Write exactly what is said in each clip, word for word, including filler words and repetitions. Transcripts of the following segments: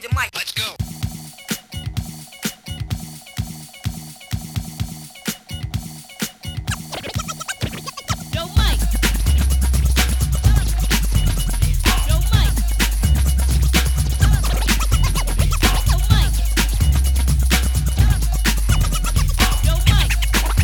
Magic Mike. Let's go. Yo, Mike. Yo, Mike. Yo, Mike. Yo, Mike.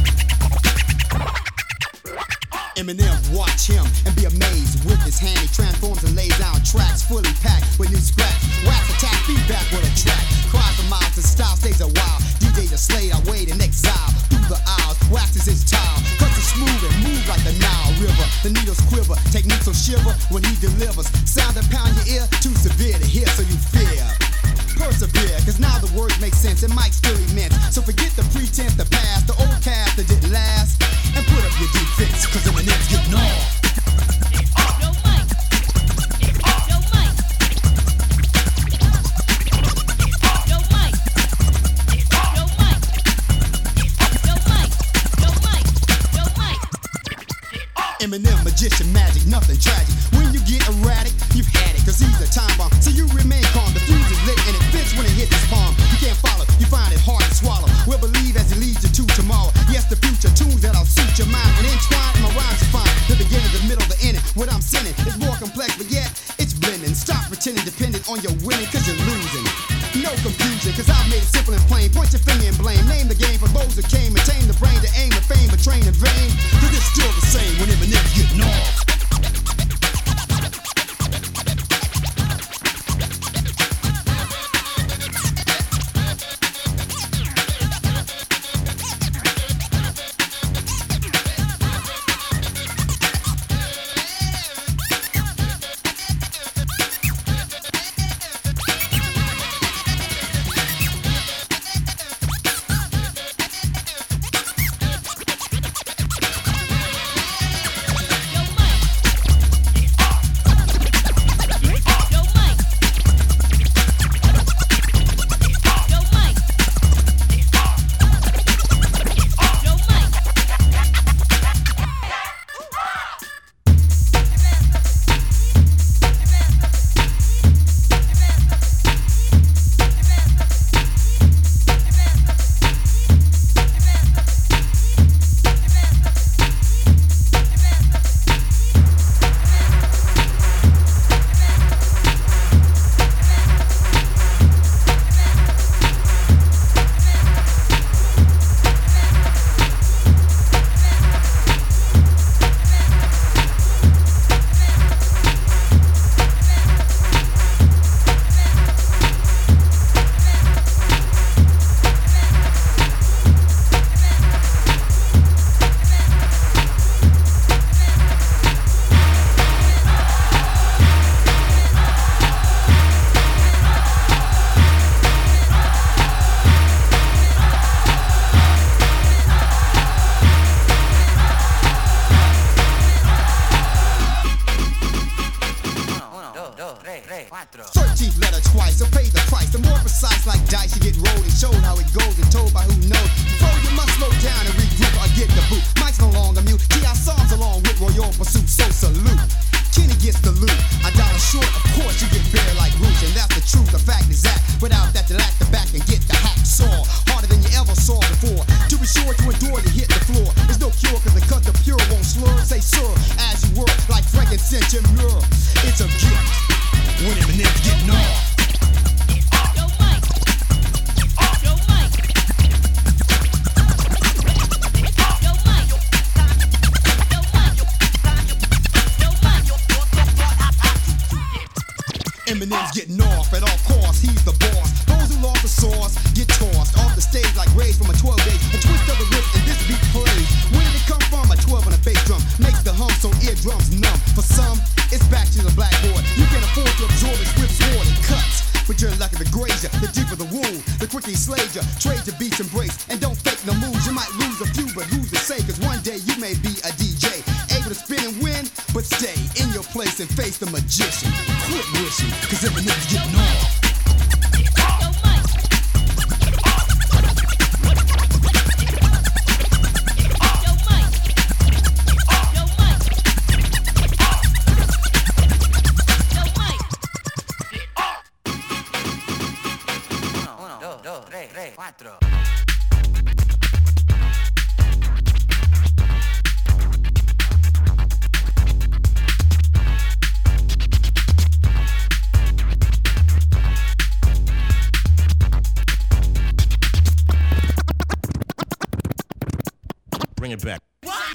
Eminem, watch him and be amazed. With his hand, he transforms and lays down tracks fully packed with new scratch. Wax attack, feedback with a track. Cry for miles, the style stays a while. D J the Slade, I wait in exile. Through the aisles, waxes his tile. Cuts it smooth and move like the Nile River. The needles quiver, techniques will shiver when he delivers. Sound that pound your ear, too severe to hear, so you fear. Persevere, cause now the words make sense and Mike's still immense. So forget the pretense, the past, the old cast that didn't last. And put up your defense, cause Eminem's getting off. Yo, Mike. Yo, Mike. Yo, Mike. Yo, Mike. Yo, Mike. Yo, Mike. Yo, Mike. Eminem, magician, magic, nothing tragic. When you get erratic, you've had it, cause he's a time bomb. So you remain calm, the fuse is lit and it fits when it hits his palm. You can't follow, you find it hard to swallow. We'll believe as he leads you to tomorrow. Yes, the future, tunes that'll suit your mind. And entwine in my rhymes are fine. The beginning, the middle, the ending. What I'm sending is more complex, but yet it's blending. Stop pretending dependent on your winning, cause you're losing. No confusion, cause I've made it simple and plain. Point your finger and blame. Name the game for those who came and tame the brain to aim the fame, but train in vain. Cause it's still the same when Eminem's getting off. thirteenth letter twice, so pay the price. The more precise like dice, you get rolled and showed how it goes and told by who knows. Before you must slow down and regroup or get the boot. Mike's no longer mute, T I songs along with Royal Pursuit, so salute. Kenny gets the loot, a dollar short, of course you get bare like roots. And that's the truth, the fact is that without that, you lack the back and get the hack saw. Harder than you ever saw before. To be sure to endure to hit the floor. There's no cure cause the cut the pure won't slur. Say sir, as you work like frankincense and myrrh. It's a gift when Eminem's getting off. Yo, Mike. Yo, Mike. Yo, Mike. Yo, Mike. Yo, Mike. Eminem's getting off at all costs, he's the boss. Those who lost the sauce get tossed off the stage like rays from a twelve gauge. A twist of the wrist and this beat plays. Where did it come from? A twelve on a bass drum makes the hum so eardrums numb. For some, it's back to the blackboard. You can afford to absorb its whip sword and cuts. But you're lucky to graze ya, the deeper the wound, the quicker he slays ya. Trade your beats, embrace, and don't fake no moves. You might lose a few, but who's to say? Cause one day you may be a D J, able to spin and win, but stay in your place and face the magician. Quit wishing, cause Eminem's getting off. Yo, Mike. Yo, Mike. Yo, Mike. Yo, Mike.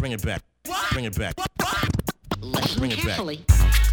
Bring it back. Bring it back. Listen Bring it back. carefully.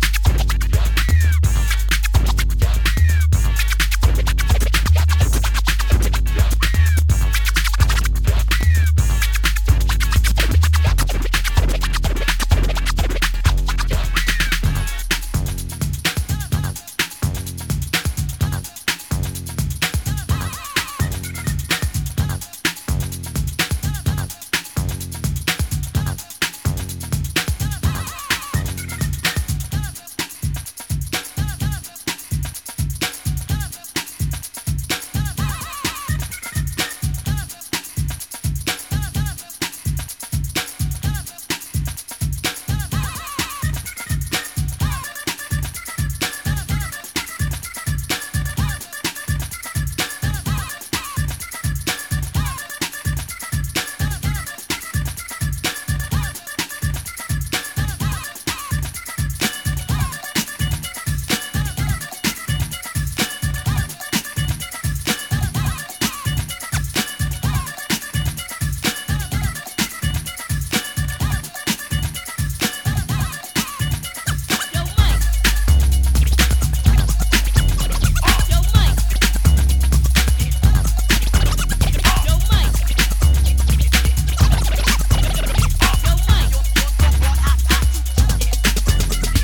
Yo, Mike. Yo, Mike. Yo, Mike. Yo, Mike.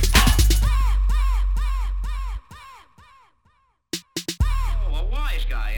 Oh, a wise guy,